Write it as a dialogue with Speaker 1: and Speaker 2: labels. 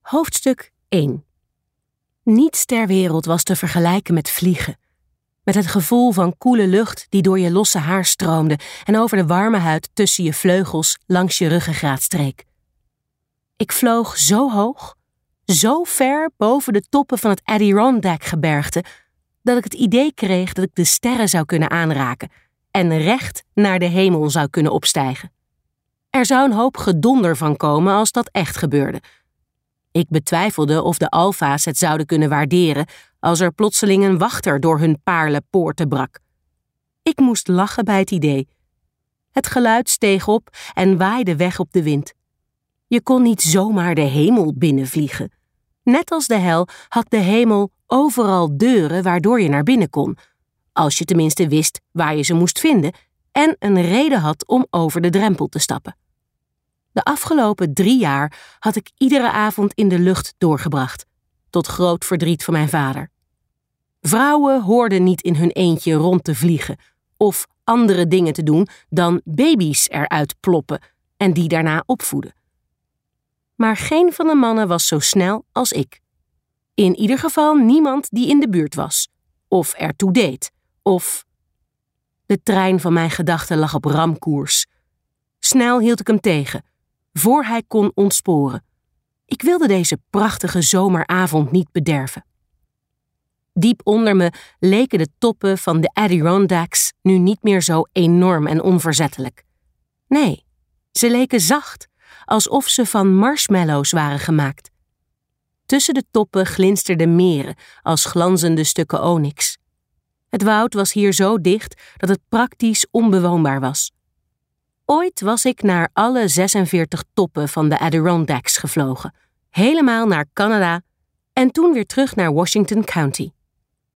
Speaker 1: Hoofdstuk 1. Niets ter wereld was te vergelijken met vliegen. Met het gevoel van koele lucht die door je losse haar stroomde en over de warme huid tussen je vleugels langs je ruggengraat streek. Ik vloog zo hoog, zo ver boven de toppen van het Adirondack-gebergte, dat ik het idee kreeg dat ik de sterren zou kunnen aanraken en recht naar de hemel zou kunnen opstijgen. Er zou een hoop gedonder van komen als dat echt gebeurde. Ik betwijfelde of de alfa's het zouden kunnen waarderen als er plotseling een wachter door hun paarlenpoorten brak. Ik moest lachen bij het idee. Het geluid steeg op en waaide weg op de wind. Je kon niet zomaar de hemel binnenvliegen. Net als de hel had de hemel overal deuren waardoor je naar binnen kon, als je tenminste wist waar je ze moest vinden en een reden had om over de drempel te stappen. De afgelopen 3 jaar had ik iedere avond in de lucht doorgebracht, tot groot verdriet van mijn vader. Vrouwen hoorden niet in hun eentje rond te vliegen of andere dingen te doen dan baby's eruit ploppen en die daarna opvoeden. Maar geen van de mannen was zo snel als ik. In ieder geval niemand die in de buurt was, of ertoe deed, of... De trein van mijn gedachten lag op ramkoers. Snel hield ik hem tegen, voor hij kon ontsporen. Ik wilde deze prachtige zomeravond niet bederven. Diep onder me leken de toppen van de Adirondacks nu niet meer zo enorm en onverzettelijk. Nee, ze leken zacht, alsof ze van marshmallows waren gemaakt. Tussen de toppen glinsterden meren als glanzende stukken onyx. Het woud was hier zo dicht dat het praktisch onbewoonbaar was. Ooit was ik naar alle 46 toppen van de Adirondacks gevlogen, helemaal naar Canada en toen weer terug naar Washington County.